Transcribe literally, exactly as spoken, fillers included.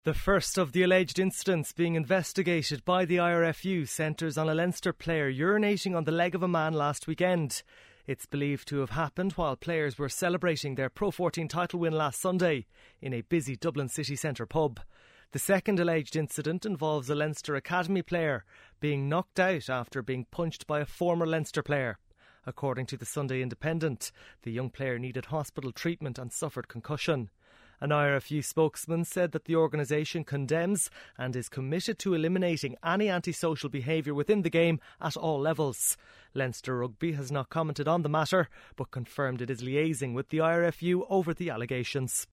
The first of the alleged incidents being investigated by the I R F U centres on a Leinster player urinating on the leg of a man last weekend. It's believed to have happened while players were celebrating their Pro fourteen title win last Sunday in a busy Dublin city centre pub. The second alleged incident involves a Leinster Academy player being knocked out after being punched by a former Leinster player. According to the Sunday Independent, the young player needed hospital treatment and suffered concussion. An I R F U spokesman said that the organisation condemns and is committed to eliminating any antisocial behaviour within the game at all levels. Leinster Rugby has not commented on the matter, but confirmed it is liaising with the I R F U over the allegations.